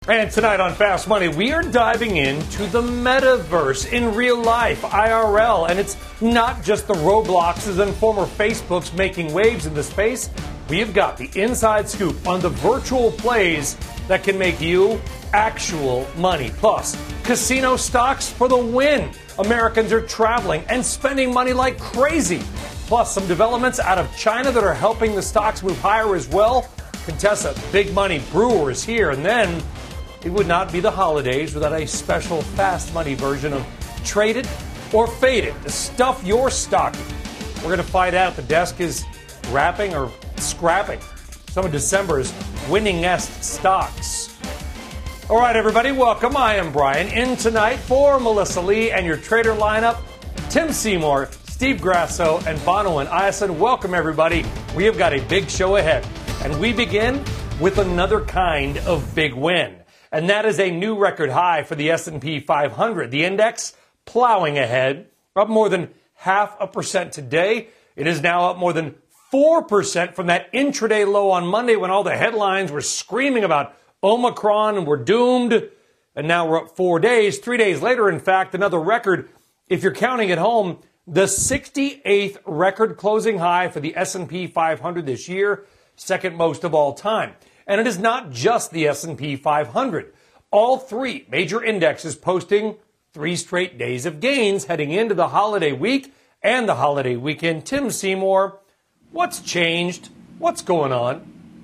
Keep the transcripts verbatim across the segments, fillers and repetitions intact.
And tonight on Fast Money, we are diving into the metaverse in real life, I R L. And it's not just the Robloxes and former Facebooks making waves in the space. We have got the inside scoop on the virtual plays that can make you actual money. Plus, casino stocks for the win. Americans are traveling and spending money like crazy. Plus, some developments out of China that are helping the stocks move higher as well. Contessa, big money brewer is here. And then it would not be the holidays without a special fast money version of Traded or Faded to stuff your stocking. We're going to find out if the desk is wrapping or scrapping some of December's winningest stocks. All right, everybody, welcome. I am Brian. In tonight for Melissa Lee and your trader lineup, Tim Seymour, Steve Grasso, and Bono and Iason. Welcome, everybody. We have got a big show ahead. And we begin with another kind of big win. And that is a new record high for the S and P five hundred. The index plowing ahead, up more than half a percent today. It is now up more than four percent from that intraday low on Monday when all the headlines were screaming about Omicron and we're doomed. And now we're up four days. Three days later, in fact, another record. If you're counting at home, the sixty-eighth record closing high for the S and P five hundred this year, second most of all time. And it is not just the S and P five hundred. All three major indexes posting three straight days of gains heading into the holiday week and the holiday weekend. Tim Seymour, what's changed? What's going on?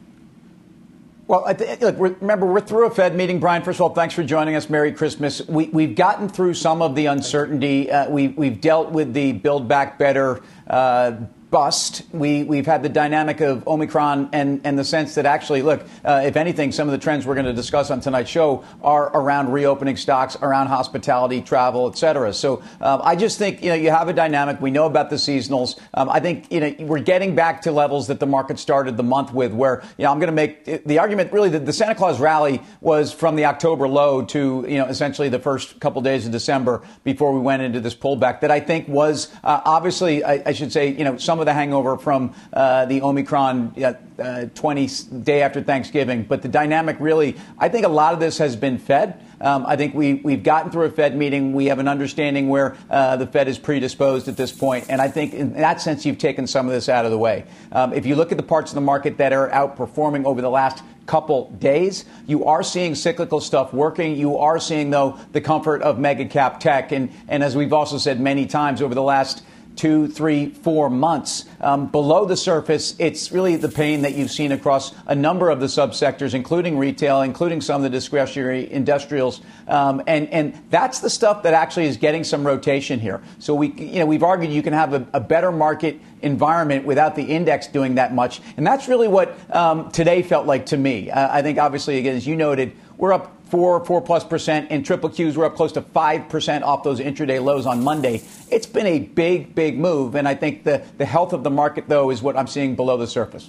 Well, I th- look, remember, we're through a Fed meeting. Brian, first of all, thanks for joining us. Merry Christmas. We, we've gotten through some of the uncertainty. Uh, we, we've dealt with the Build Back Better uh bust. We, we've had the dynamic of Omicron and, and the sense that actually, look, uh, if anything, some of the trends we're going to discuss on tonight's show are around reopening stocks, around hospitality, travel, et cetera. So um, I just think, you know, you have a dynamic. We know about the seasonals. Um, I think, you know, we're getting back to levels that the market started the month with where, you know, I'm going to make the argument really that the Santa Claus rally was from the October low to, you know, essentially the first couple days of December before we went into this pullback that I think was uh, obviously, I, I should say, you know, some of the hangover from uh, the Omicron uh, uh, twenty day after Thanksgiving. But the dynamic really, I think a lot of this has been Fed. Um, I think we, we've gotten through a Fed meeting. We have an understanding where uh, the Fed is predisposed at this point. And I think in that sense, you've taken some of this out of the way. Um, if you look at the parts of the market that are outperforming over the last couple days, you are seeing cyclical stuff working. You are seeing, though, the comfort of mega cap tech. And, and as we've also said many times over the last two, three, four months. Um, below the surface, it's really the pain that you've seen across a number of the subsectors, including retail, including some of the discretionary industrials. Um, and, and that's the stuff that actually is getting some rotation here. So we, you know, we've argued you can have a, a better market environment without the index doing that much. And that's really what um, today felt like to me. Uh, I think, obviously, again, as you noted, we're up four, four plus percent. In triple Qs, we're up close to five percent off those intraday lows on Monday. It's been a big, big move. And I think the, the health of the market, though, is what I'm seeing below the surface.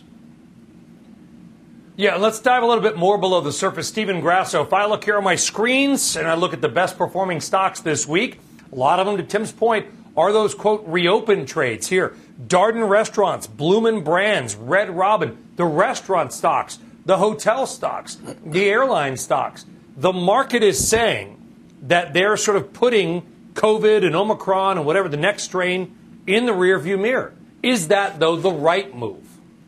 Yeah, let's dive a little bit more below the surface. Stephen Grasso, if I look here on my screens and I look at the best performing stocks this week, a lot of them, to Tim's point, are those, quote, reopen trades here. Darden Restaurants, Bloomin' Brands, Red Robin, the restaurant stocks, the hotel stocks, the airline stocks. The market is saying that they're sort of putting COVID and Omicron and whatever the next strain in the rearview mirror. Is that, though, the right move?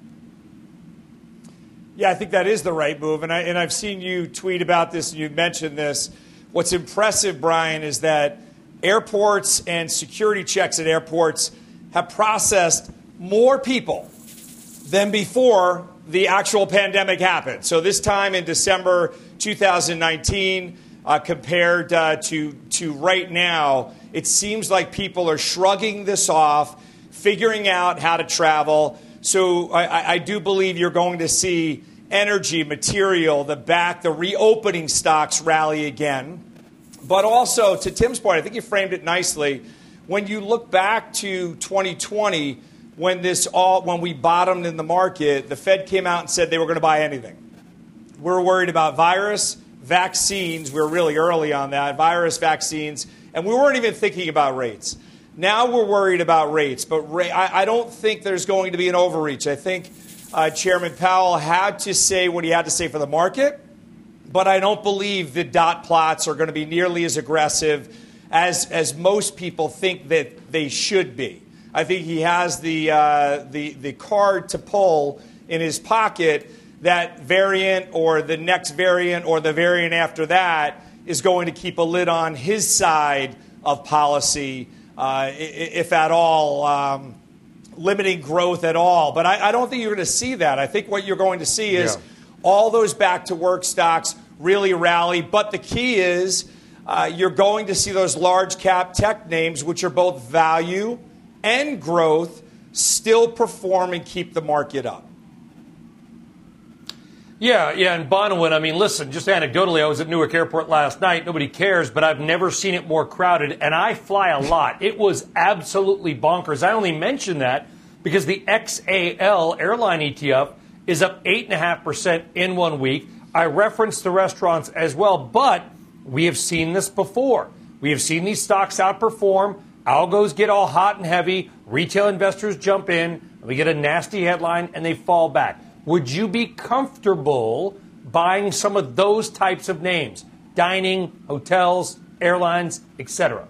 Yeah, I think that is the right move. And, I, and I've seen you tweet about this and you've mentioned this. What's impressive, Brian, is that airports and security checks at airports have processed more people than before the actual pandemic happened. So this time in December two thousand nineteen, uh, compared uh, to, to right now, it seems like people are shrugging this off, figuring out how to travel. So I, I do believe you're going to see energy, material, the back, the reopening stocks rally again. But also, to Tim's point, I think you framed it nicely. When you look back to twenty twenty, when this all when we bottomed in the market, the Fed came out and said they were going to buy anything. We're worried about virus, vaccines. We were really early on that, virus, vaccines, and we weren't even thinking about rates. Now we're worried about rates, but ra- I, I don't think there's going to be an overreach. I think uh, Chairman Powell had to say what he had to say for the market. but I don't believe the dot plots are going to be nearly as aggressive as as most people think that they should be. I think he has the uh, the the card to pull in his pocket. That variant or the next variant or the variant after that is going to keep a lid on his side of policy, uh, if at all, um, limiting growth at all. But I, I don't think you're going to see that. I think what you're going to see is yeah. all those back-to-work stocks really rally. But the key is uh, you're going to see those large-cap tech names, which are both value and growth, still perform and keep the market up. Yeah, yeah, and Bonawyn, I mean, listen, just anecdotally, I was at Newark Airport last night. Nobody cares, but I've never seen it more crowded, and I fly a lot. It was absolutely bonkers. I only mention that because the X A L airline E T F is up eight point five percent in one week. I referenced the restaurants as well, but we have seen this before. We have seen these stocks outperform. Algos get all hot and heavy. Retail investors jump in. We get a nasty headline, and they fall back. Would you be comfortable buying some of those types of names? Dining, hotels, airlines, et cetera.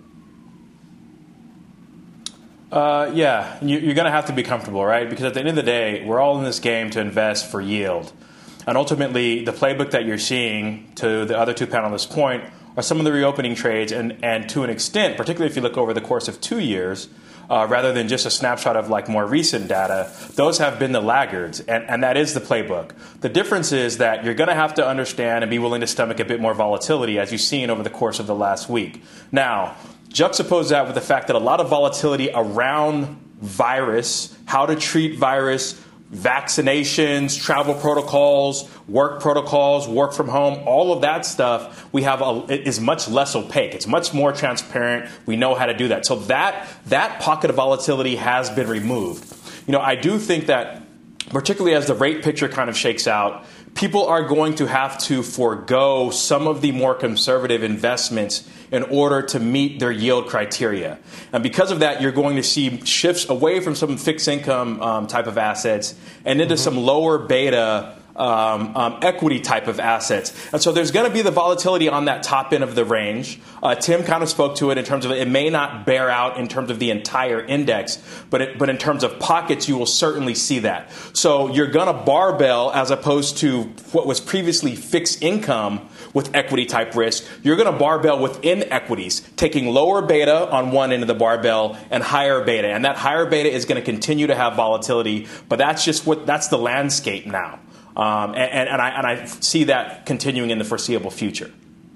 Uh, yeah, you, you're going to have to be comfortable, right? Because at the end of the day, we're all in this game to invest for yield. And ultimately, the playbook that you're seeing, to the other two panelists' point, are some of the reopening trades. And, and to an extent, particularly if you look over the course of two years, Uh, rather than just a snapshot of like more recent data, those have been the laggards, and, and that is the playbook. The difference is that you're going to have to understand and be willing to stomach a bit more volatility, as you've seen over the course of the last week. Now, juxtapose that with the fact that a lot of volatility around virus, how to treat virus, vaccinations, travel protocols, work protocols, work from home, all of that stuff we have a, is much less opaque. It's much more transparent. We know how to do that. So that that pocket of volatility has been removed. You know, I do think that particularly as the rate picture kind of shakes out, people are going to have to forego some of the more conservative investments in order to meet their yield criteria. And because of that, you're going to see shifts away from some fixed income um, type of assets and into mm-hmm. some lower beta Um, um, equity type of assets. And so there's going to be the volatility on that top end of the range. Uh, Tim kind of spoke to it in terms of it may not bear out in terms of the entire index, but it, but in terms of pockets, you will certainly see that. So you're going to barbell as opposed to what was previously fixed income with equity type risk. You're going to barbell within equities, taking lower beta on one end of the barbell and higher beta. And that higher beta is going to continue to have volatility, but that's just what that's the landscape now. Um, and, and, I, and I see that continuing in the foreseeable future.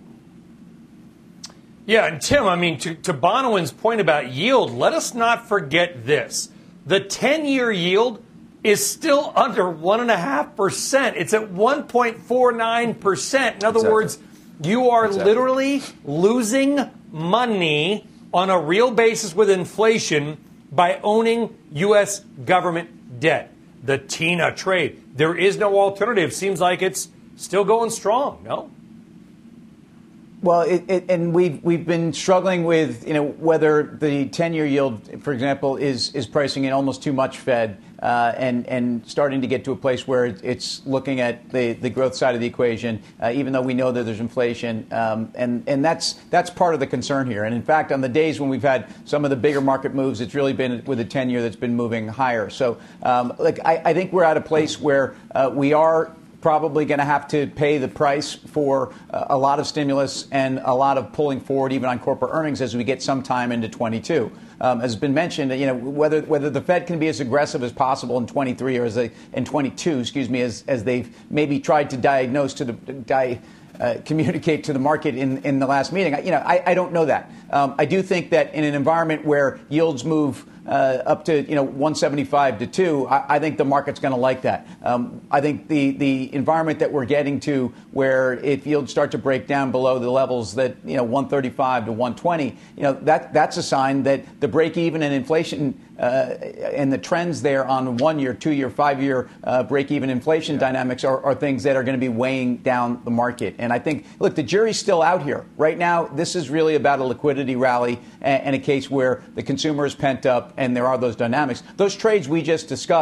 Yeah, and Tim, I mean, to, to Bonawyn's point about yield, let us not forget this. The ten-year yield is still under one point five percent. It's at one point four nine percent. In other exactly. words, you are exactly. literally losing money on a real basis with inflation by owning U S government debt. The TINA trade. There is no alternative. Seems like it's still going strong, no? Well, it, it, and we've we've been struggling with, you know, whether the ten-year yield, for example, is is pricing in almost too much Fed uh, and and starting to get to a place where it's looking at the, the growth side of the equation, uh, even though we know that there's inflation, um, and and that's that's part of the concern here. And in fact, on the days when we've had some of the bigger market moves, it's really been with a ten-year that's been moving higher. So, um, like I, I think we're at a place where uh, we are probably going to have to pay the price for uh, a lot of stimulus and a lot of pulling forward even on corporate earnings as we get some time into twenty-two. Um, as has been mentioned, you know, whether whether the Fed can be as aggressive as possible in twenty-three or as they, in twenty-two, excuse me, as as they've maybe tried to diagnose to the di, uh, communicate to the market in, in the last meeting. You know, I, I don't know that. Um, I do think that in an environment where yields move Uh, up to, you know, one seventy-five to two, I, I think the market's going to like that. Um, I think the, the environment that we're getting to where if yields start to break down below the levels that, you know, one thirty-five to one twenty, you know, that that's a sign that the break even and inflation uh, and the trends there on one year, two year, five year uh, break even inflation yeah. dynamics are, are things that are going to be weighing down the market. And I think, look, the jury's still out here. Right now, this is really about a liquidity rally and, and a case where the consumer is pent up. And there are those dynamics. Those trades we just discussed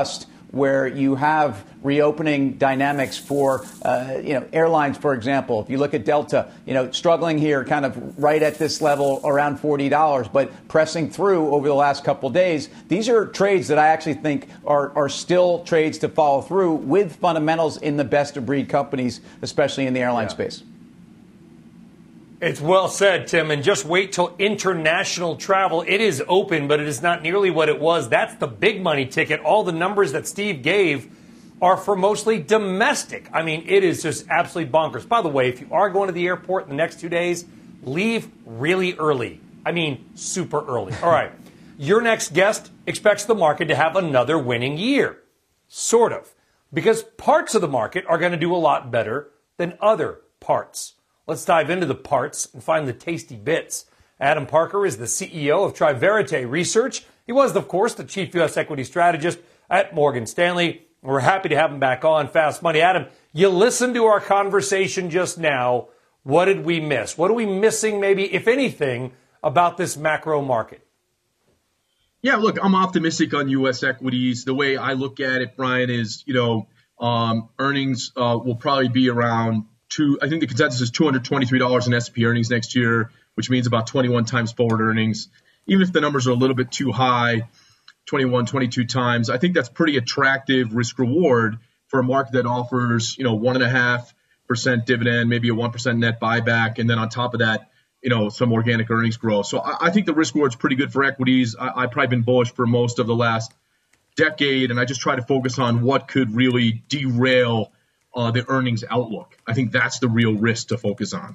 where you have reopening dynamics for, uh, you know, airlines, for example. If you look at Delta, you know, struggling here kind of right at this level around forty dollars, but pressing through over the last couple of days. These are trades that I actually think are, are still trades to follow through with fundamentals in the best of breed companies, especially in the airline yeah. space. It's well said, Tim, and just wait till international travel. It is open, but it is not nearly what it was. That's the big money ticket. All the numbers that Steve gave are for mostly domestic. I mean, it is just absolutely bonkers. By the way, if you are going to the airport in the next two days, leave really early. I mean, super early. All right. Your next guest expects the market to have another winning year. Sort of. Because parts of the market are going to do a lot better than other parts. Let's dive into the parts and find the tasty bits. Adam Parker is the C E O of Triverite Research. He was, of course, the chief U S equity strategist at Morgan Stanley. We're happy to have him back on Fast Money. Adam, you listened to our conversation just now. What did we miss? What are we missing, maybe, if anything, about this macro market? Yeah, look, I'm optimistic on U S equities. The way I look at it, Brian, is, you know, um, earnings uh, will probably be around two. I think the consensus is two hundred twenty-three dollars in S and P earnings next year, which means about twenty-one times forward earnings. Even if the numbers are a little bit too high, twenty-one, twenty-two times, I think that's pretty attractive risk reward for a market that offers, you know, one and a half percent dividend, maybe a one percent net buyback, and then on top of that, you know, some organic earnings growth. So I, I think the risk reward is pretty good for equities. I, I've probably been bullish for most of the last decade, and I just try to focus on what could really derail uh, the earnings outlook. I think that's the real risk to focus on.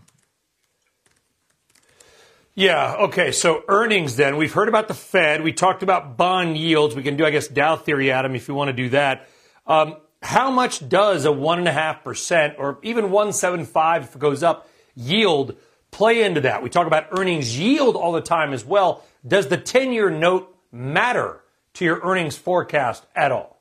Yeah, okay, so earnings then. We've heard about the Fed. We talked about bond yields. We can do, I guess, Dow theory, Adam, if you want to do that. Um, how much does a one point five percent or even one point seven five if it goes up yield play into that? We talk about earnings yield all the time as well. Does the ten-year note matter to your earnings forecast at all?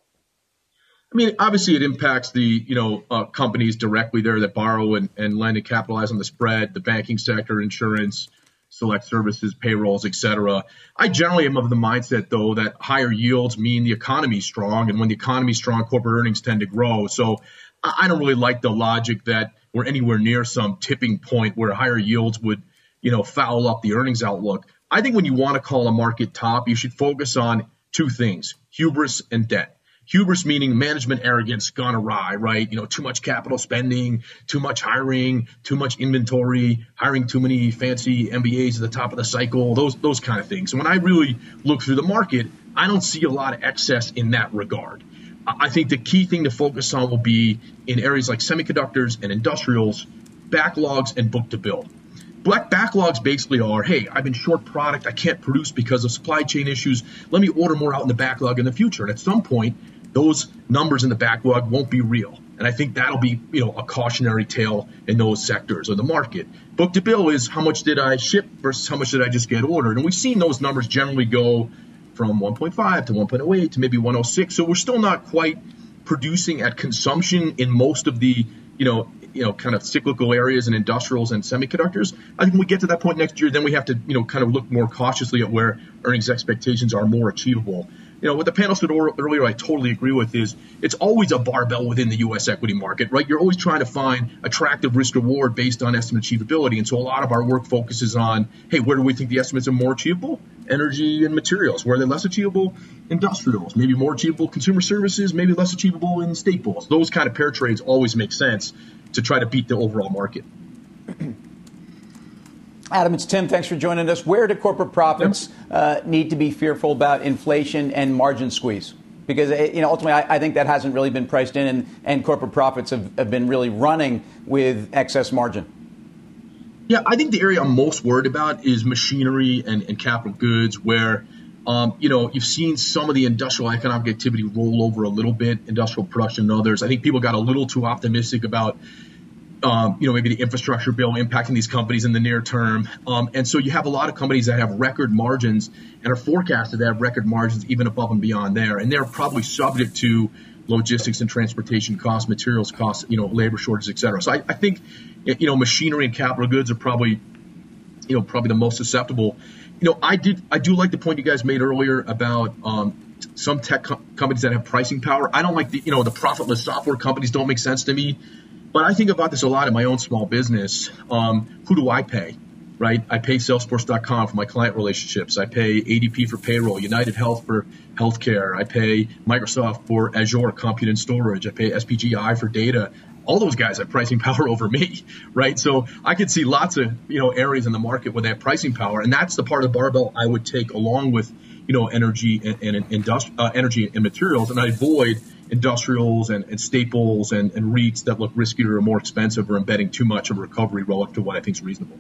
I mean, obviously it impacts the, you know, uh, companies directly there that borrow and, and lend and capitalize on the spread, the banking sector, insurance, select services, payrolls, et cetera. I generally am of the mindset, though, that higher yields mean the economy is strong. And when the economy is strong, corporate earnings tend to grow. So I don't really like the logic that we're anywhere near some tipping point where higher yields would, you know, foul up the earnings outlook. I think when you want to call a market top, you should focus on two things, hubris and debt. Hubris meaning management arrogance gone awry, right? You know, too much capital spending, too much hiring, too much inventory, hiring too many fancy M B As at the top of the cycle, those those kind of things. And when I really look through the market, I don't see a lot of excess in that regard. I think the key thing to focus on will be in areas like semiconductors and industrials, backlogs and book to bill. Black backlogs basically are, hey, I've been short product, I can't produce because of supply chain issues. Let me order more out in the backlog in the future. And at some point, those numbers in the backlog won't be real. And I think that'll be, you know, a cautionary tale in those sectors of the market. Book to bill is how much did I ship versus how much did I just get ordered. And we've seen those numbers generally go from one point five to one point oh eight to maybe one oh six. So we're still not quite producing at consumption in most of the, you know, you know, kind of cyclical areas in industrials and semiconductors. I think when we get to that point next year, then we have to, you know, kind of look more cautiously at where earnings expectations are more achievable. You know, what the panel said earlier, I totally agree with, is it's always a barbell within the U S equity market, right? You're always trying to find attractive risk reward based on estimate achievability. And so a lot of our work focuses on, hey, where do we think the estimates are more achievable? Energy and materials. Where are they less achievable? Industrials. Maybe more achievable consumer services, maybe less achievable in staples. Those kind of pair trades always make sense to try to beat the overall market. Adam, it's Tim. Thanks for joining us. Where do corporate profits uh, need to be fearful about inflation and margin squeeze? Because, you know, ultimately, I, I think that hasn't really been priced in, and, and corporate profits have, have been really running with excess margin. Yeah, I think the area I'm most worried about is machinery and, and capital goods, where, um, you know, you've seen some of the industrial economic activity roll over a little bit, industrial production and others. I think people got a little too optimistic about Um, you know, maybe the infrastructure bill impacting these companies in the near term. Um, and so you have a lot of companies that have record margins and are forecasted to have record margins even above and beyond there. And they're probably subject to logistics and transportation costs, materials costs, you know, labor shortages, et cetera. So I, I think, you know, machinery and capital goods are probably, you know, probably the most susceptible. You know, I did, I do like the point you guys made earlier about um, some tech co- companies that have pricing power. I don't like the, you know, the profitless software companies don't make sense to me. But I think about this a lot in my own small business. Um, who do I pay, right? I pay Salesforce dot com for my client relationships. I pay A D P for payroll, United Health for healthcare. I pay Microsoft for Azure, compute and storage. I pay S P G I for data. All those guys have pricing power over me, right? So I could see lots of, you know, areas in the market where they have pricing power. And that's the part of the barbell I would take along with, you know, energy and, and industri- uh, energy and materials. And I avoid industrials and, and staples and, and REITs that look riskier or more expensive or embedding too much of a recovery relative to what I think is reasonable.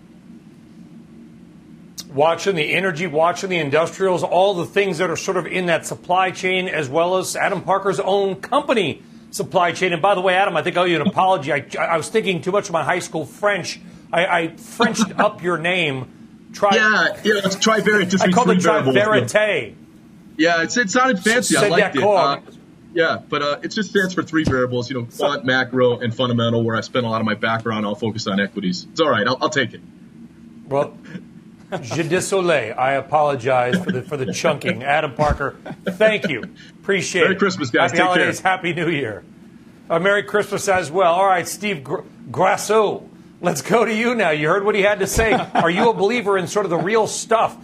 Watching the energy, watching the industrials, all the things that are sort of in that supply chain, as well as Adam Parker's own company supply chain. And by the way, Adam, I think I owe you an apology. I, I was thinking too much of my high school French. I, I Frenched up your name. Tri- yeah, yeah, it's Trivariate. Just I called it Triverite. Yeah, yeah it's, it sounded fancy. I liked it. Uh, yeah, but uh, it just stands for three variables, you know, quant, macro, and fundamental, where I spend a lot of my background. I'll focus on equities. It's all right. I'll, I'll take it. Well, je désolé. I apologize for the for the chunking. Adam Parker, thank you. Appreciate it. Merry Christmas, guys. Happy Take holidays. care. Happy New Year. Uh, Merry Christmas as well. All right, Steve Gr- Grasso, let's go to you now. You heard what he had to say. Are you a believer in sort of the real stuff?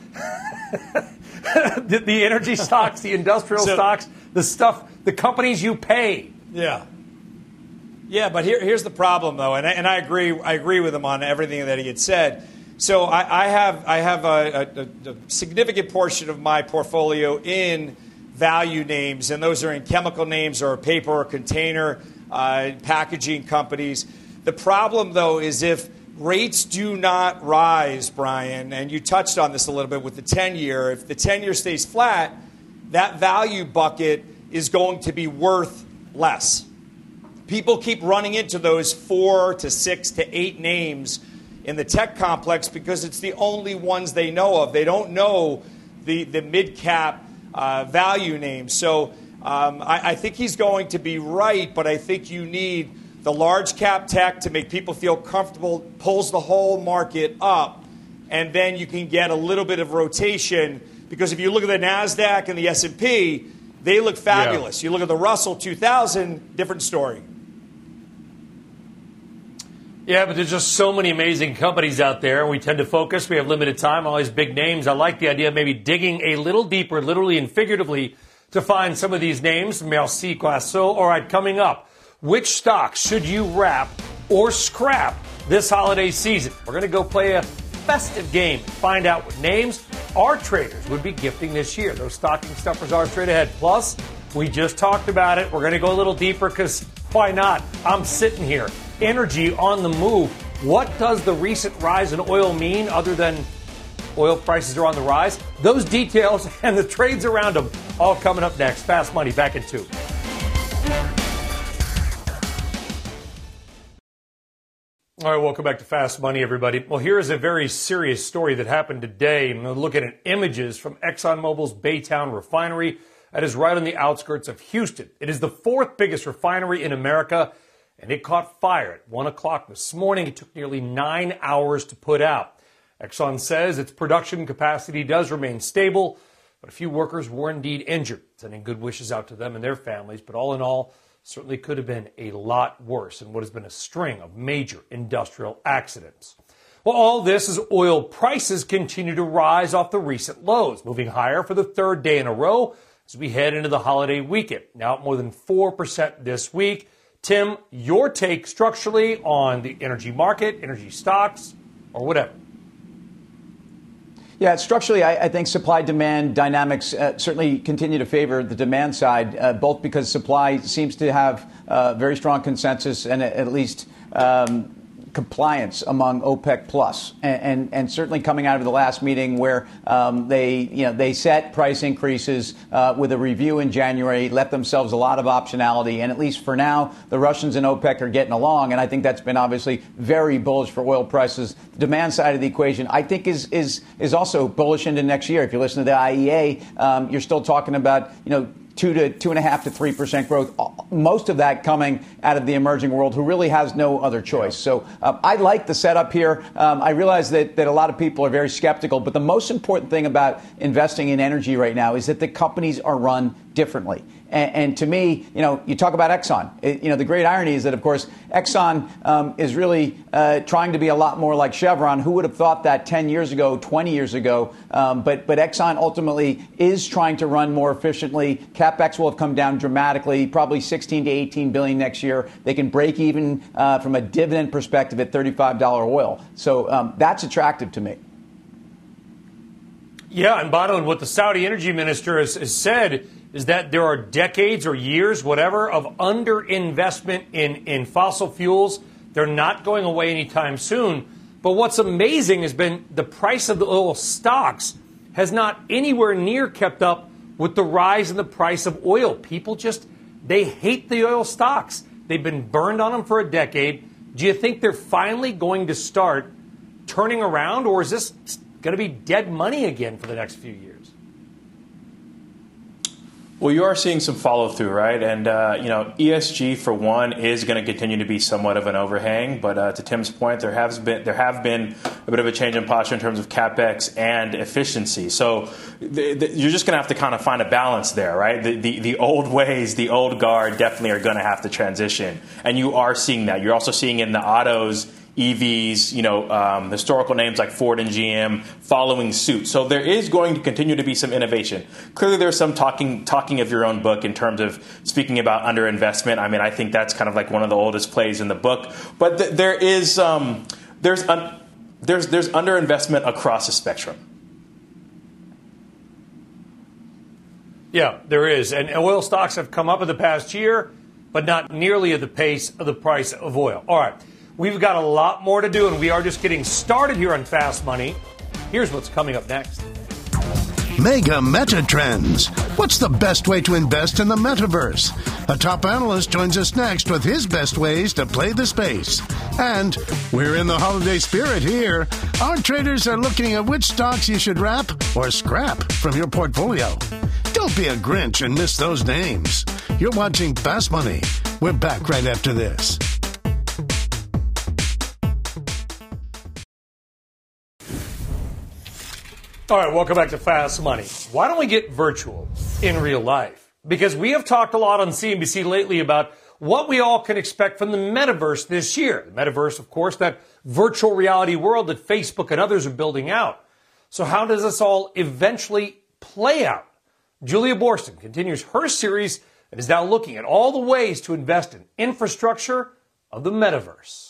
the, the energy stocks, the industrial so, stocks, the stuff, the companies you pay. Yeah. Yeah, but here, here's the problem, though, and I, and I agree. I agree with him on everything that he had said. So I, I have I have a, a, a significant portion of my portfolio in value names, and those are in chemical names or paper or container uh, packaging companies. The problem, though, is if rates do not rise, Brian, and you touched on this a little bit with the ten-year, if the ten-year stays flat, that value bucket is going to be worth less. People keep running into those four to six to eight names in the tech complex because it's the only ones they know of. They don't know the, the mid-cap uh, value names. So um, I, I think he's going to be right, but I think you need the large cap tech to make people feel comfortable, pulls the whole market up, and then you can get a little bit of rotation. Because if you look at the NASDAQ and the S and P, they look fabulous. Yeah. You look at the Russell two thousand, different story. Yeah, but there's just so many amazing companies out there, and we tend to focus. We have limited time, all these big names. I like the idea of maybe digging a little deeper, literally and figuratively, to find some of these names. Merci, Grasso. All right, coming up, which stocks should you wrap or scrap this holiday season? We're going to go play a festive game, find out what names our traders would be gifting this year. Those stocking stuffers are straight ahead. Plus, we just talked about it. We're going to go a little deeper because why not? I'm sitting here. Energy on the move. What does the recent rise in oil mean other than oil prices are on the rise? Those details and the trades around them all coming up next. Fast Money back in two. All right, welcome back to Fast Money, everybody. Well, here is a very serious story that happened today. I'm looking at images from ExxonMobil's Baytown refinery that is right on the outskirts of Houston. It is the fourth biggest refinery in America, and it caught fire at one o'clock this morning. It took nearly nine hours to put out. Exxon says its production capacity does remain stable, but a few workers were indeed injured. Sending good wishes out to them and their families, but all in all, certainly could have been a lot worse in what has been a string of major industrial accidents. Well, all this as oil prices continue to rise off the recent lows, moving higher for the third day in a row as we head into the holiday weekend. Now up more than four percent this week. Tim, your take structurally on the energy market, energy stocks, or whatever. Yeah, structurally, I, I think supply-demand dynamics uh, certainly continue to favor the demand side, uh, both because supply seems to have uh, very strong consensus and at least um, compliance among OPEC plus, and, and, and certainly coming out of the last meeting where um, they, you know, they set price increases uh, with a review in January, let themselves a lot of optionality, and at least for now, the Russians and OPEC are getting along, and I think that's been obviously very bullish for oil prices. The demand side of the equation, I think, is is is also bullish into next year. If you listen to the I E A, um, you're still talking about, you know, two to two and a half to three percent growth. Most of that coming out of the emerging world, who really has no other choice. So uh, I like the setup here. Um, I realize that that a lot of people are very skeptical, but the most important thing about investing in energy right now is that the companies are run differently. And, and to me, you know, you talk about Exxon. It, you know, the great irony is that, of course, Exxon um, is really uh, trying to be a lot more like Chevron. Who would have thought that ten years ago, twenty years ago? Um, but but Exxon ultimately is trying to run more efficiently. CapEx will have come down dramatically, probably sixteen to eighteen billion next year. They can break even uh, from a dividend perspective at thirty-five dollars oil. So um, that's attractive to me. Yeah, and Bono, what the Saudi energy minister has, has said is that there are decades or years, whatever, of underinvestment in, in fossil fuels. They're not going away anytime soon. But what's amazing has been the price of the oil stocks has not anywhere near kept up with the rise in the price of oil. People just, they hate the oil stocks. They've been burned on them for a decade. Do you think they're finally going to start turning around, or is this going to be dead money again for the next few years? Well, you are seeing some follow through, right? And, uh, you know, E S G, for one, is going to continue to be somewhat of an overhang. But uh, to Tim's point, there has been there have been a bit of a change in posture in terms of CapEx and efficiency. So th- th- you're just going to have to kind of find a balance there, right? The, the, the old ways, the old guard definitely are going to have to transition. And you are seeing that. You're also seeing in the autos, E Vs, you know, um, historical names like Ford and G M following suit. So there is going to continue to be some innovation. Clearly, there's some talking talking of your own book in terms of speaking about underinvestment. I mean, I think that's kind of like one of the oldest plays in the book. But th- there is um, there's un- there's there's underinvestment across the spectrum. Yeah, there is. And oil stocks have come up in the past year, but not nearly at the pace of the price of oil. All right. We've got a lot more to do, and we are just getting started here on Fast Money. Here's what's coming up next. Mega Meta Trends. What's the best way to invest in the metaverse? A top analyst joins us next with his best ways to play the space. And we're in the holiday spirit here. Our traders are looking at which stocks you should wrap or scrap from your portfolio. Don't be a Grinch and miss those names. You're watching Fast Money. We're back right after this. All right, welcome back to Fast Money. Why don't we get virtual in real life? Because we have talked a lot on C N B C lately about what we all can expect from the metaverse this year. The metaverse, of course, that virtual reality world that Facebook and others are building out. So how does this all eventually play out? Julia Boorstin continues her series and is now looking at all the ways to invest in infrastructure of the metaverse.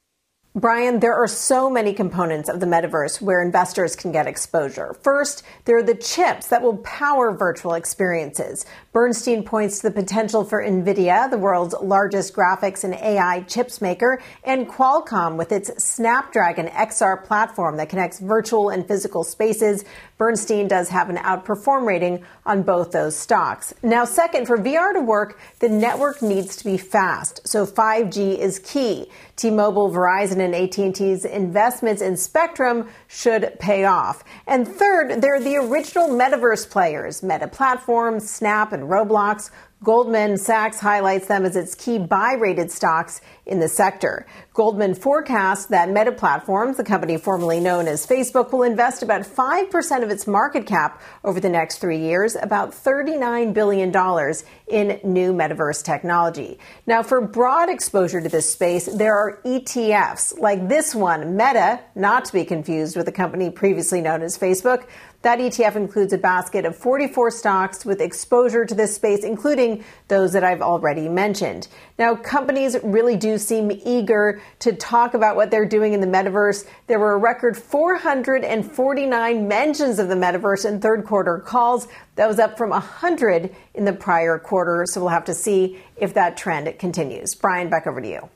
Brian, there are so many components of the metaverse where investors can get exposure. First, there are the chips that will power virtual experiences. Bernstein points to the potential for NVIDIA, the world's largest graphics and A I chips maker, and Qualcomm with its Snapdragon X R platform that connects virtual and physical spaces. Bernstein does have an outperform rating on both those stocks. Now, second, for V R to work, the network needs to be fast, so five G is key. T-Mobile, Verizon, and A T and T's investments in spectrum should pay off. And third, there are the original metaverse players, Meta Platforms, Snap, and Roblox. Goldman Sachs highlights them as its key buy-rated stocks in the sector. Goldman forecasts that Meta Platforms, the company formerly known as Facebook, will invest about five percent of its market cap over the next three years, about thirty-nine billion dollars in new metaverse technology. Now, for broad exposure to this space, there are E T Fs like this one, Meta, not to be confused with the company previously known as Facebook. That E T F includes a basket of forty-four stocks with exposure to this space, including those that I've already mentioned. Now, companies really do seem eager to talk about what they're doing in the metaverse. There were a record four hundred forty-nine mentions of the metaverse in third quarter calls. That was up from one hundred in the prior quarter, so we'll have to see if that trend continues. Brian, back over to you.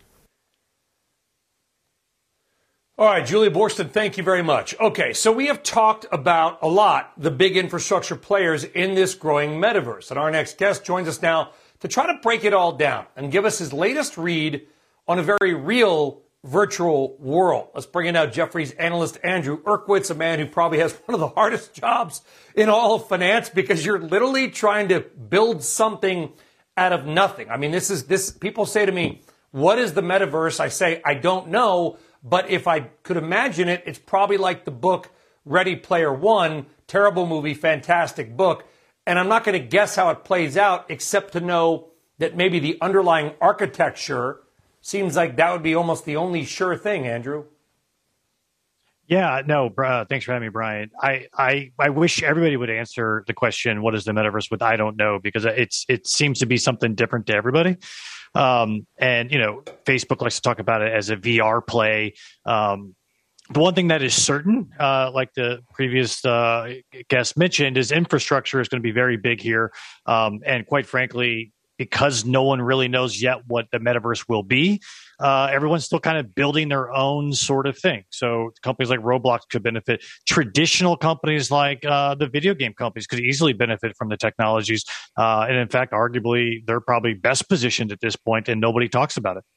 All right, Julia Boorstin, thank you very much. Okay, so we have talked about a lot the big infrastructure players in this growing metaverse. And our next guest joins us now to try to break it all down and give us his latest read on a very real virtual world. Let's bring in now Jefferies analyst Andrew Urquhart, a man who probably has one of the hardest jobs in all of finance because you're literally trying to build something out of nothing. I mean, this is this. People say to me, what is the metaverse? I say, I don't know. But if I could imagine it, it's probably like the book Ready Player One, terrible movie, fantastic book. and I'm not going to guess how it plays out, except to know that maybe the underlying architecture seems like that would be almost the only sure thing, Andrew. Yeah, no, uh, thanks for having me, Brian. I, I, I wish everybody would answer the question, what is the metaverse with I don't know, because it's it seems to be something different to everybody. Um, and, you know, Facebook likes to talk about it as a V R play. Um, the one thing that is certain, uh, like the previous uh, guest mentioned, is infrastructure is going to be very big here. Um, and quite frankly, because no one really knows yet what the metaverse will be, uh, everyone's still kind of building their own sort of thing. So companies like Roblox could benefit. Traditional companies like uh, the video game companies could easily benefit from the technologies. Uh, and in fact, arguably, they're probably best positioned at this point, and nobody talks about it.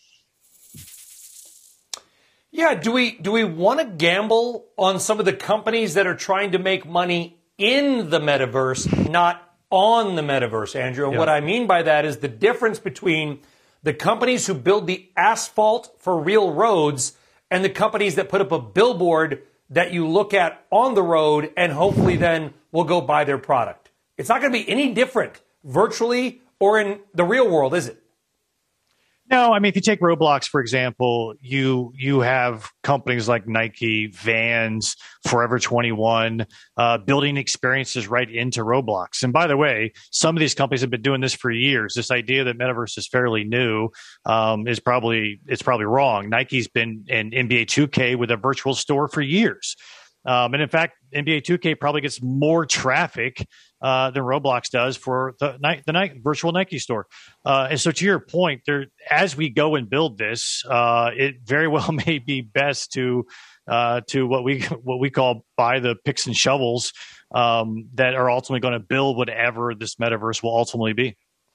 Yeah, do we do we want to gamble on some of the companies that are trying to make money in the metaverse, not on the metaverse, Andrew? And yeah. what I mean by that is the difference between the companies who build the asphalt for real roads and the companies that put up a billboard that you look at on the road and hopefully then will go buy their product. It's not going to be any different virtually or in the real world, is it? No, I mean, if you take Roblox, for example, you you have companies like Nike, Vans, Forever twenty-one, uh, building experiences right into Roblox. And by the way, some of these companies have been doing this for years. This idea that metaverse is fairly new um, is probably it's probably wrong. Nike's been in N B A two K with a virtual store for years. Um, and in fact, N B A two K probably gets more traffic uh, than Roblox does for the, the Nike, virtual Nike store. Uh, and so to your point, there, as we go and build this, uh, it very well may be best to uh, to what we what we call buy the picks and shovels um, that are ultimately going to build whatever this metaverse will ultimately be.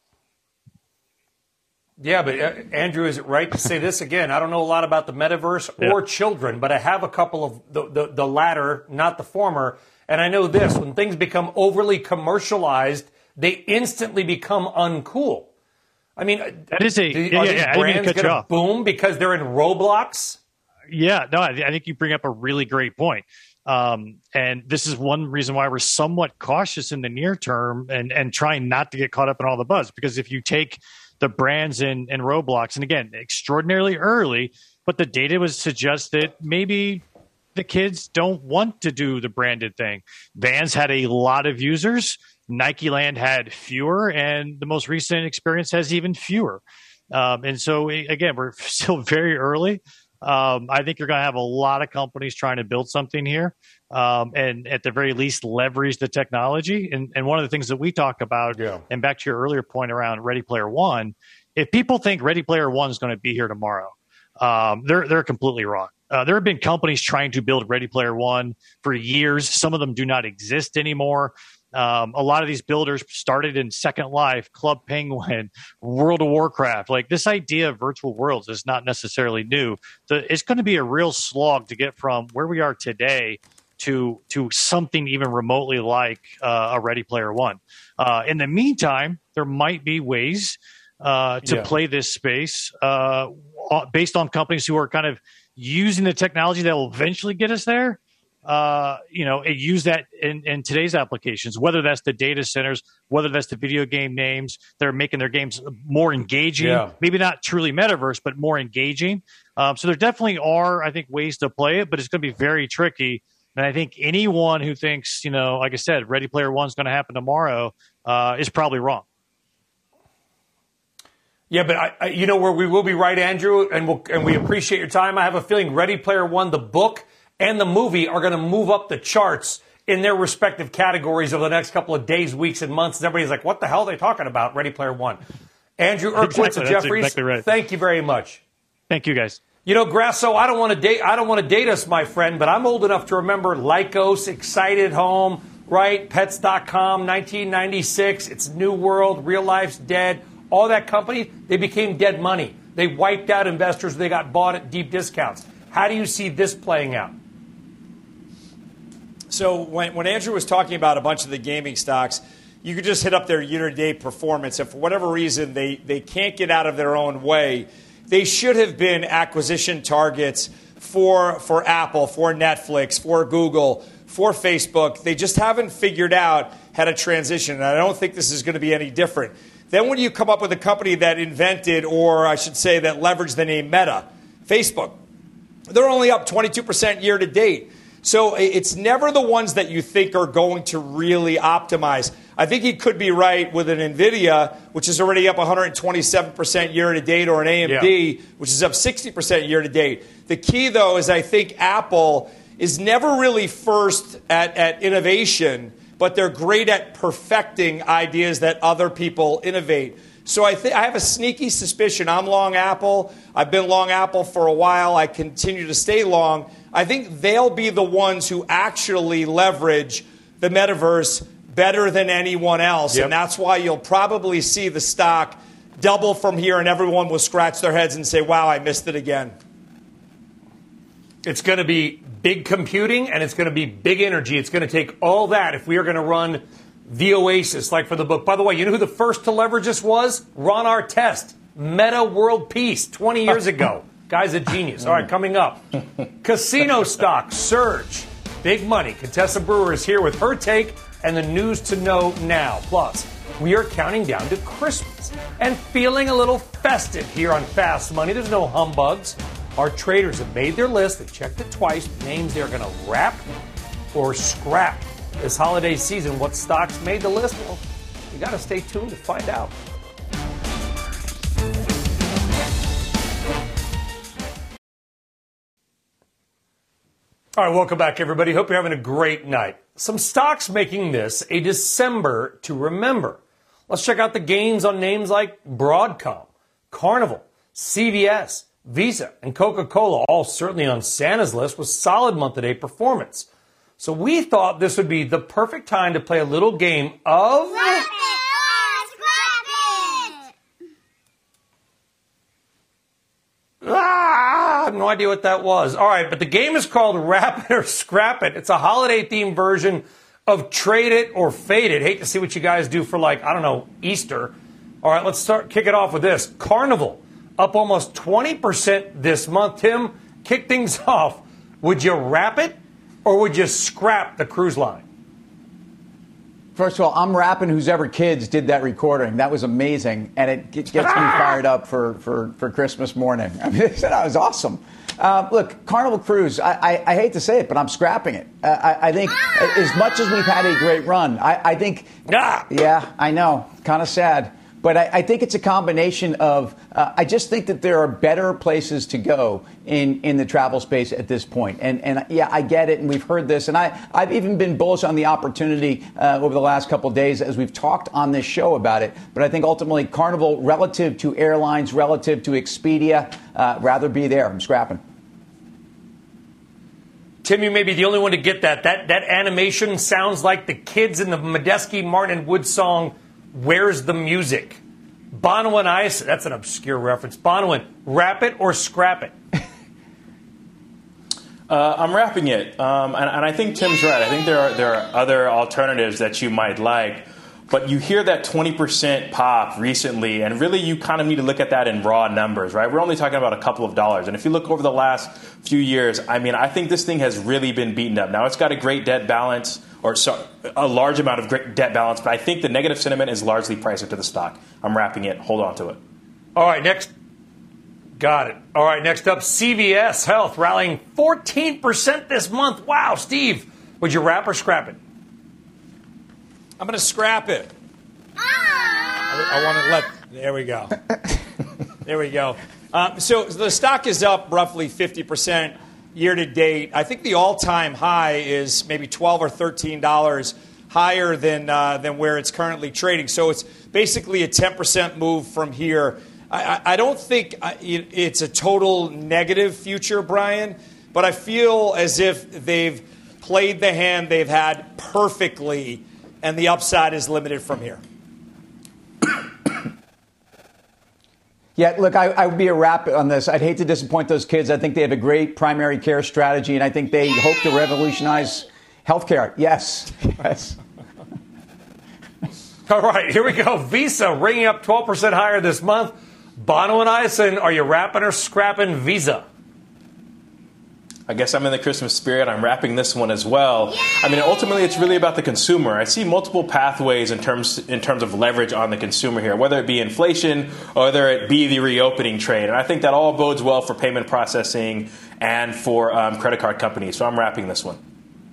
Yeah, but uh, Andrew, is it right to say this again? I don't know a lot about the metaverse yeah. or children, but I have a couple of the, the, the latter, not the former. And I know this, when things become overly commercialized, they instantly become uncool. I mean, that is a, do, yeah, are yeah, these yeah, brands going to boom because they're in Roblox? Yeah, no, I, I think you bring up a really great point. Um, and this is one reason why we're somewhat cautious in the near term and, and trying not to get caught up in all the buzz. Because if you take the brands in, in Roblox, and again, extraordinarily early, but the data would suggest that maybe the kids don't want to do the branded thing. Vans had a lot of users. Nike Land had fewer, and the most recent experience has even fewer. Um, and so, again, we're still very early. Um, I think you're going to have a lot of companies trying to build something here, um, and at the very least leverage the technology. And, and one of the things that we talk about, yeah. and back to your earlier point around Ready Player One, if people think Ready Player One is going to be here tomorrow, um, they're they're completely wrong. Uh, there have been companies trying to build Ready Player One for years. Some of them do not exist anymore. Um, a lot of these builders started in Second Life, Club Penguin, World of Warcraft. Like, this idea of virtual worlds is not necessarily new. The, it's going to be a real slog to get from where we are today to to something even remotely like uh, a Ready Player One. Uh, in the meantime, there might be ways uh, to yeah. play this space uh, based on companies who are kind of using the technology that will eventually get us there. Uh, you know, use that in, in today's applications, whether that's the data centers, whether that's the video game names that are making their games more engaging, yeah. maybe not truly metaverse, but more engaging. Um, so there definitely are, I think, ways to play it, but it's going to be very tricky. And I think anyone who thinks, you know, like I said, Ready Player One is going to happen tomorrow uh, is probably wrong. Yeah, but I, I, you know where we will be right, Andrew, and we'll, and we appreciate your time. I have a feeling Ready Player One, the book, and the movie are going to move up the charts in their respective categories over the next couple of days, weeks, and months. And everybody's like, what the hell are they talking about? Ready Player One. Andrew Urquhart exactly, of Jefferies, exactly right. Thank you very much. Thank you, guys. You know, Grasso, I don't want to date. I don't want to date us, my friend, but I'm old enough to remember Lycos, Excited Home, right? Pets dot com, nineteen ninety-six. It's New World, Real Life's Dead. All that company, they became dead money. They wiped out investors. They got bought at deep discounts. How do you see this playing out? So when, when Andrew was talking about a bunch of the gaming stocks, you could just hit up their year-to-date performance. And for whatever reason, they, they can't get out of their own way. They should have been acquisition targets for, for Apple, for Netflix, for Google, for Facebook. They just haven't figured out how to transition, and I don't think this is going to be any different. Then when you come up with a company that invented, or I should say that leveraged the name Meta, Facebook, they're only up twenty-two percent year to date. So it's never the ones that you think are going to really optimize. I think he could be right with an NVIDIA, which is already up one hundred twenty-seven percent year to date, or an A M D, yeah. which is up sixty percent year to date. The key, though, is I think Apple is never really first at, at innovation, but they're great at perfecting ideas that other people innovate. So I think I have a sneaky suspicion. I'm long Apple. I've been long Apple for a while. I continue to stay long. I think they'll be the ones who actually leverage the metaverse better than anyone else. Yep. And that's why you'll probably see the stock double from here, and everyone will scratch their heads and say, wow, I missed it again. It's going to be big computing, and it's going to be big energy. It's going to take all that if we are going to run the Oasis, like for the book. By the way, you know who the first to leverage this was? Ron Artest, Meta World Peace, twenty years ago. Guy's a genius. All right, coming up, casino stocks surge. Big money. Contessa Brewer is here with her take and the news to know now. Plus, we are counting down to Christmas and feeling a little festive here on Fast Money. There's no humbugs. Our traders have made their list. They checked it twice. Names they're going to wrap or scrap this holiday season. What stocks made the list? Well, you got to stay tuned to find out. All right, welcome back, everybody. Hope you're having a great night. Some stocks making this a December to remember. Let's check out the gains on names like Broadcom, Carnival, C V S, Visa, and Coca-Cola, all certainly on Santa's list with solid month-to-date performance. So we thought this would be the perfect time to play a little game of... Wrap it or scrap it! Ah, I have no idea what that was. All right, but the game is called Wrap It or Scrap It. It's a holiday-themed version of Trade It or Fade It. Hate to see what you guys do for, like, I don't know, Easter. All right, let's start. Kick it off with this. Carnival, up almost twenty percent this month. Tim, kick things off. Would you wrap it or would you scrap the cruise line? First of all, I'm rapping Who's Ever Kids did that recording. That was amazing, and it gets me fired up for, for, for Christmas morning. I mean, that was awesome. Uh, look, Carnival Cruise, I, I, I hate to say it, but I'm scrapping it. Uh, I, I think as much as we've had a great run, I, I think, yeah, I know, kind of sad. But I, I think it's a combination of, uh, I just think that there are better places to go in, in the travel space at this point. And, and yeah, I get it, and we've heard this. And I, I've even been bullish on the opportunity uh, over the last couple of days as we've talked on this show about it. But I think ultimately Carnival, relative to airlines, relative to Expedia, uh, rather be there. I'm scrapping. Tim, you may be the only one to get that. That, that animation sounds like the kids in the Medeski, Martin and Wood song, Where's the Music? Bono and Ice, that's an obscure reference. Bono and wrap it or scrap it? uh, I'm wrapping it. Um, and, and I think Tim's right. I think there are, there are other alternatives that you might like. But you hear that twenty percent pop recently, and really you kind of need to look at that in raw numbers, right? We're only talking about a couple of dollars. And if you look over the last few years, I mean, I think this thing has really been beaten up. Now, it's got a great debt balance, or so, a large amount of great debt balance, but I think the negative sentiment is largely priced into the stock. I'm wrapping it. Hold on to it. All right, next. Got it. All right, next up, C V S Health rallying fourteen percent this month. Wow, Steve, would you wrap or scrap it? I'm going to scrap it. I, I want to let... There we go. There we go. Um, so the stock is up roughly fifty percent year to date. I think the all-time high is maybe twelve or thirteen dollars higher than uh, than where it's currently trading. So it's basically a ten percent move from here. I, I, I don't think it's a total negative future, Brian, but I feel as if they've played the hand they've had perfectly, and the upside is limited from here. Yeah, look, I, I would be a wrap on this. I'd hate to disappoint those kids. I think they have a great primary care strategy, and I think they hope to revolutionize healthcare. Yes. Yes. All right, here we go. Visa ringing up twelve percent higher this month. Bono and Ison, are you wrapping or scrapping Visa? I guess I'm in the Christmas spirit. I'm wrapping this one as well. Yay! I mean, ultimately, it's really about the consumer. I see multiple pathways in terms in terms of leverage on the consumer here, whether it be inflation or whether it be the reopening trade. And I think that all bodes well for payment processing and for um, credit card companies. So I'm wrapping this one.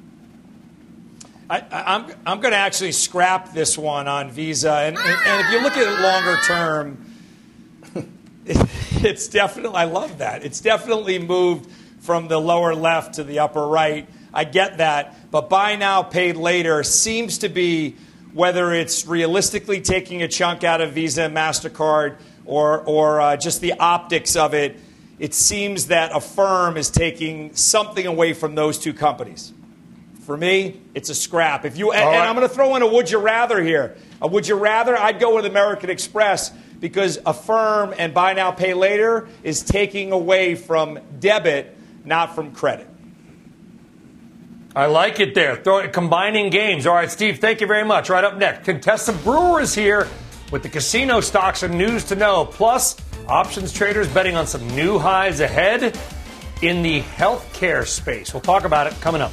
I, I'm I'm going to actually scrap this one on Visa. And, and, and if you look at it longer term, it, it's definitely, I love that. It's definitely moved from the lower left to the upper right. I get that. But buy now, pay later seems to be, whether it's realistically taking a chunk out of Visa and MasterCard or, or uh, just the optics of it, it seems that Affirm is taking something away from those two companies. For me, it's a scrap. If you and, right. and I'm going to throw in a would you rather here. A would you rather? I'd go with American Express because Affirm and buy now, pay later is taking away from debit, not from credit. I like it there. Throw it, combining games. All right, Steve, thank you very much. Right up next, Contessa Brewer is here with the casino stocks and news to know. Plus, options traders betting on some new highs ahead in the healthcare space. We'll talk about it coming up.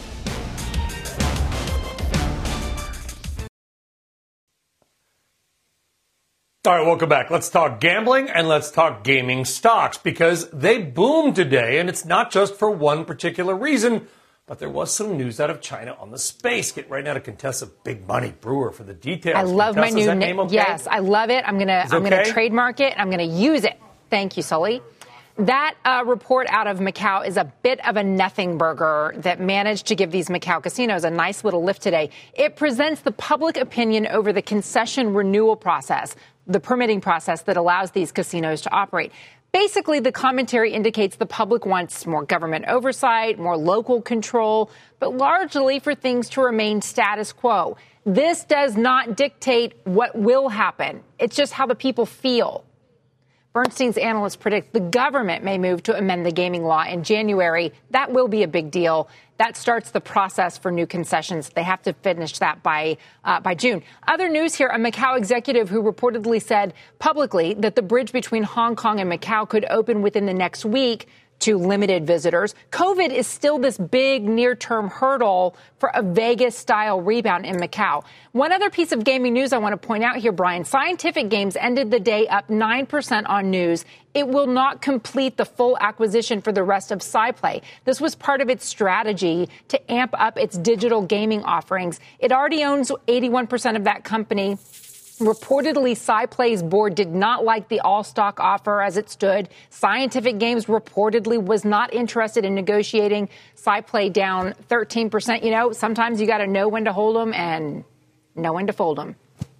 All right, welcome back. Let's talk gambling and let's talk gaming stocks because they boomed today, and it's not just for one particular reason, but there was some news out of China on the space. Get right now to Contessa Big Money Brewer for the details. I love Contessa, my new name. Okay? Yes, I love it. I'm gonna I'm okay? gonna trademark it. I'm gonna use it. Thank you, Sully. That uh, report out of Macau is a bit of a nothing burger that managed to give these Macau casinos a nice little lift today. It presents the public opinion over the concession renewal process, the permitting process that allows these casinos to operate. Basically, the commentary indicates the public wants more government oversight, more local control, but largely for things to remain status quo. This does not dictate what will happen. It's just how the people feel. Bernstein's analysts predict the government may move to amend the gaming law in January. That will be a big deal. That starts the process for new concessions. They have to finish that by uh, by June. Other news here, a Macau executive who reportedly said publicly that the bridge between Hong Kong and Macau could open within the next week to limited visitors. COVID is still this big near-term hurdle for a Vegas-style rebound in Macau. One other piece of gaming news I want to point out here, Brian. Scientific Games ended the day up nine percent on news. It will not complete the full acquisition for the rest of SciPlay. This was part of its strategy to amp up its digital gaming offerings. It already owns eighty-one percent of that company. Reportedly, SciPlay's board did not like the all-stock offer as it stood. Scientific Games reportedly was not interested in negotiating. SciPlay down thirteen percent. You know, sometimes you got to know when to hold them and know when to fold them.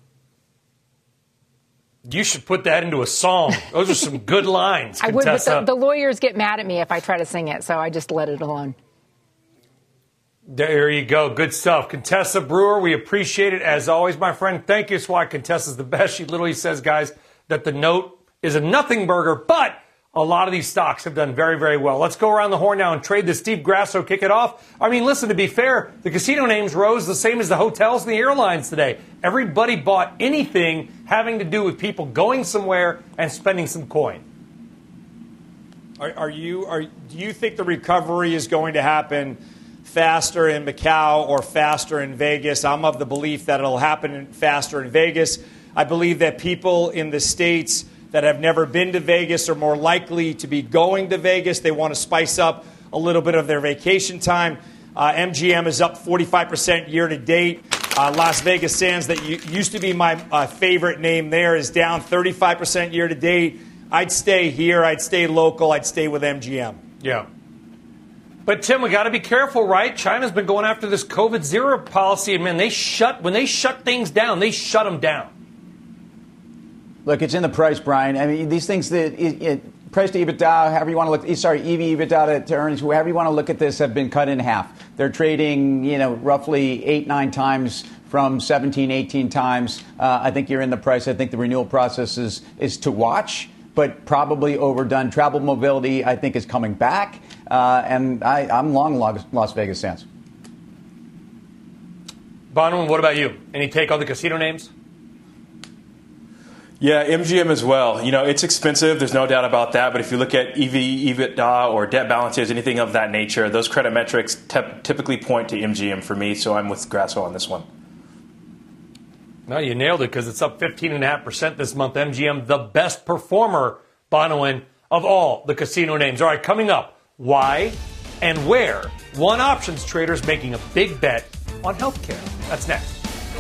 You should put that into a song. Those are some good lines, I would, but Contessa. the, the lawyers get mad at me if I try to sing it, so I just let it alone. There you go. Good stuff. Contessa Brewer, we appreciate it as always, my friend. Thank you. That's why Contessa's the best. She literally says, guys, that the note is a nothing burger, but a lot of these stocks have done very, very well. Let's go around the horn now and trade the Steve Grasso, kick it off. I mean, listen, to be fair, the casino names rose the same as the hotels and the airlines today. Everybody bought anything having to do with people going somewhere and spending some coin. Are, are you? Are, do you think the recovery is going to happen faster in Macau or faster in Vegas? I'm of the belief that it'll happen faster in Vegas. I believe that people in the States that have never been to Vegas are more likely to be going to Vegas. They want to spice up a little bit of their vacation time. Uh, M G M is up forty-five percent year to date. Uh, Las Vegas Sands, that used to be my uh, favorite name there, is down thirty-five percent year to date. I'd stay here. I'd stay local. I'd stay with M G M. Yeah. But, Tim, we got to be careful, right? China's been going after this COVID zero policy, and, man, they shut when they shut things down, they shut them down. Look, it's in the price, Brian. I mean, these things that it, it, price to EBITDA, however you want to look, sorry, E V EBITDA to, to earnings, however you want to look at this, have been cut in half. They're trading, you know, roughly eight, nine times from seventeen, eighteen times. Uh, I think you're in the price. I think the renewal process is is to watch, but probably overdone. Travel mobility, I think, is coming back. Uh, and I, I'm long Las Vegas Sands. Bonwin, what about you? Any take on the casino names? Yeah, M G M as well. You know, it's expensive. There's no doubt about that. But if you look at E V, EBITDA, or debt balances, anything of that nature, those credit metrics te- typically point to M G M for me. So I'm with Grasso on this one. No, you nailed it because it's up fifteen point five percent this month. M G M, the best performer, Bonawyn, of all the casino names. All right, coming up, why and where one options trader is making a big bet on healthcare. That's next.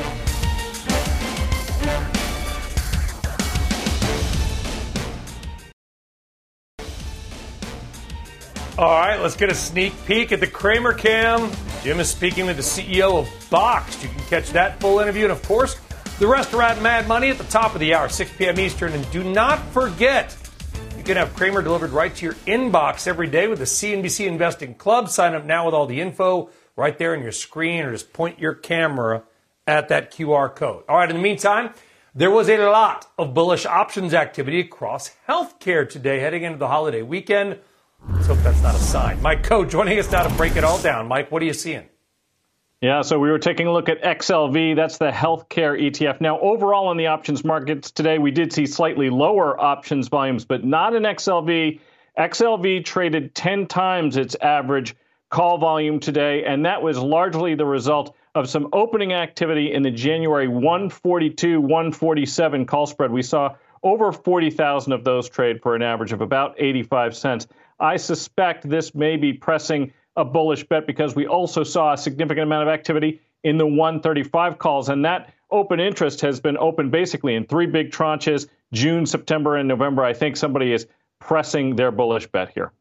All right, let's get a sneak peek at the Cramer Cam. Jim is speaking with the C E O of Boxed. You can catch that full interview. And, of course, the restaurant Mad Money at the top of the hour, six p.m. Eastern. And do not forget, you can have Cramer delivered right to your inbox every day with the C N B C Investing Club. Sign up now with all the info right there on your screen, or just point your camera at that Q R code. All right, in the meantime, there was a lot of bullish options activity across healthcare today heading into the holiday weekend. Let's hope that's not a sign. Mike Coe joining us now to break it all down. Mike, what are you seeing? Yeah, so we were taking a look at X L V. That's the healthcare E T F. Now, overall in the options markets today, we did see slightly lower options volumes, but not in X L V. X L V traded ten times its average call volume today, and that was largely the result of some opening activity in the January one forty-two one forty-seven call spread. We saw over forty thousand of those trade for an average of about eighty-five cents. I suspect this may be pressing a bullish bet because we also saw a significant amount of activity in the one thirty-five calls, and that open interest has been open basically in three big tranches, June, September, and November. I think somebody is pressing their bullish bet here.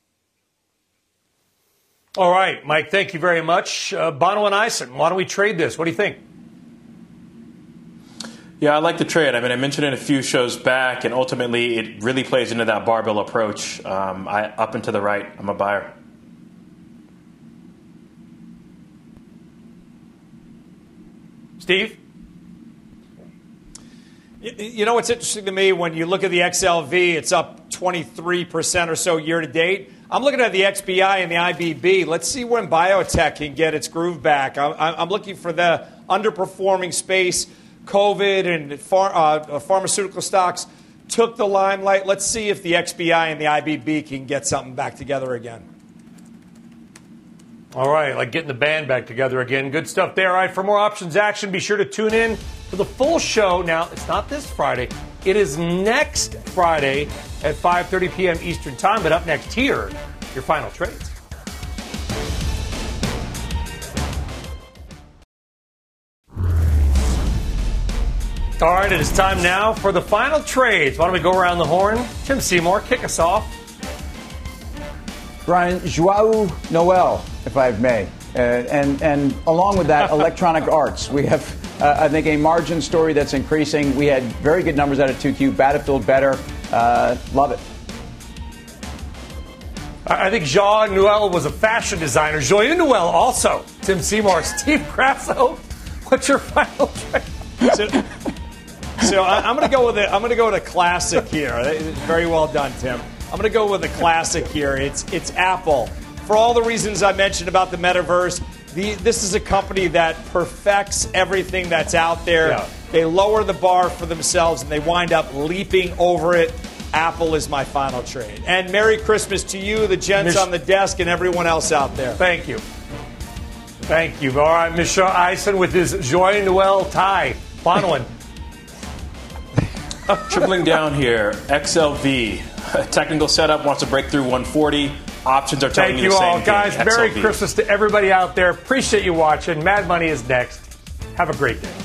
All right, Mike, thank you very much. Uh, Bono and Eisen, why don't we trade this? What do you think? Yeah, I like the trade. I mean, I mentioned it a few shows back, and ultimately it really plays into that barbell approach. Um, I, up and to the right, I'm a buyer. Steve? You know what's interesting to me, when you look at the X L V, it's up twenty-three percent or so year to date. I'm looking at the X B I and the I B B. Let's see when biotech can get its groove back. I'm, I'm looking for the underperforming space. COVID and phar- uh, pharmaceutical stocks took the limelight. Let's see if the X B I and the I B B can get something back together again. All right, like getting the band back together again. Good stuff there. All right, for more options action, be sure to tune in to the full show. Now, it's not this Friday. It is next Friday at five thirty p.m. Eastern Time. But up next here, your final trades. All right, it is time now for the final trades. Why don't we go around the horn? Tim Seymour, kick us off. Brian, Joao Noel, if I may. Uh, and, and along with that, Electronic Arts. We have, uh, I think, a margin story that's increasing. We had very good numbers out of two Q. Battlefield better. Uh, love it. I think Joao Noel was a fashion designer. Joao Noel also. Tim Seymour, Steve Grasso. What's your final trade? So, so I, I'm going to go with a, I'm going to go with a classic here. Very well done, Tim. I'm going to go with a classic here. It's it's Apple. For all the reasons I mentioned about the metaverse, the, this is a company that perfects everything that's out there. Yeah. They lower the bar for themselves, and they wind up leaping over it. Apple is my final trade. And Merry Christmas to you, the gents Mich- on the desk, and everyone else out there. Thank you. Thank you. All right, Michelle Eisen with his Joao Noel tie. Bonawyn. Tripling down here, X L V. Technical setup wants to break through one forty. Options are telling Thank you the you same all, thing. guys. X L V. Merry Christmas to everybody out there. Appreciate you watching. Mad Money is next. Have a great day.